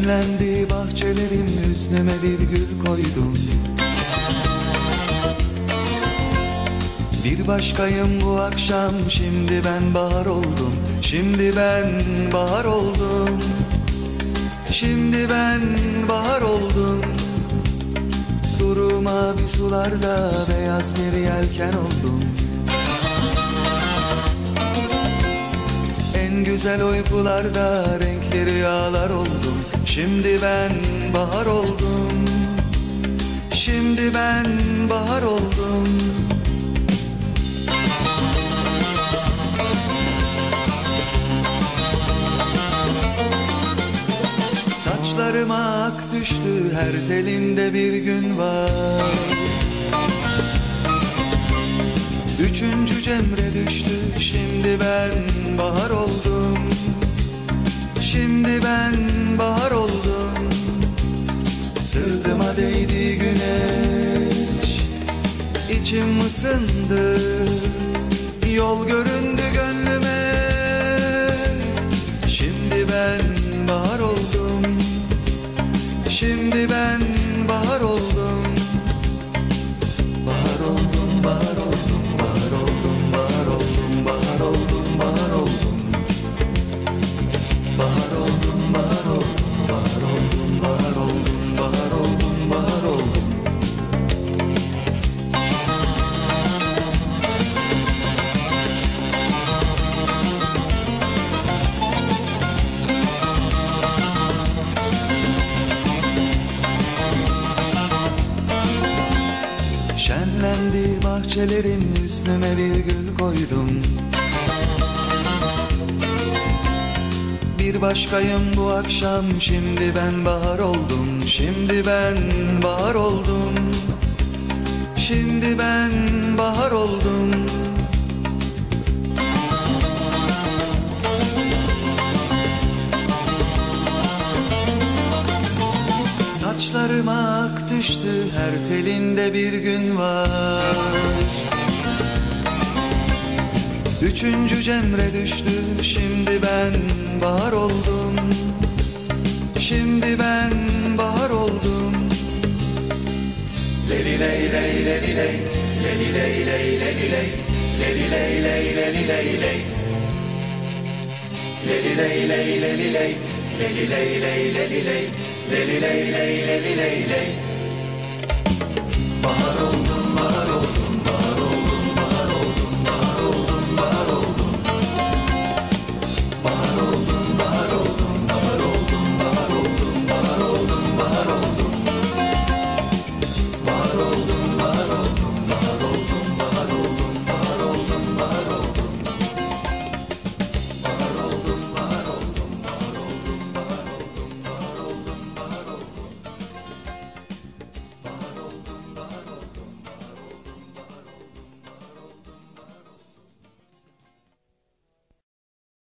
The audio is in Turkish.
Şenlendi bahçelerim, hüznüme bir gül koydum. Bir başkayım bu akşam, şimdi ben bahar oldum. Şimdi ben bahar oldum. Şimdi ben bahar oldum. Duru mavi sularda beyaz bir yelken oldum. En güzel uykularda renkli rüyalar oldum. Şimdi ben bahar oldum. Şimdi ben bahar oldum. Saçlarıma ak düştü, her telinde bir gün var. Üçüncü cemre düştü, şimdi ben bahar oldum. Şimdi ben bahar oldum. Sırtıma değdi güneş, içim ısındı. Yol göründü gönlüme. Şimdi ben bahar oldum. Şimdi ben bahar oldum. Bahar oldum, bahar oldum, bahar oldum, bahar oldum, bahar oldum, bahar oldum. Bahar oldum, bahar oldum, bahar oldum, bahar oldum, bahar oldum, bahar oldum. Şenlendi bahçelerim, hüznüme bir gül koydum. Bir başkayım bu akşam, şimdi ben bahar oldum. Şimdi ben bahar oldum. Şimdi ben bahar oldum. Saçlarıma ak düştü, her telinde bir gün var. Üçüncü cemre düştü, şimdi ben bahar oldum. Şimdi ben bahar oldum. Leli ley ley leli ley, leli ley ley leli ley, leli ley ley leli ley ley. Leli ley ley leli ley, leli ley ley leli ley, leli ley ley leli ley ley. Bahar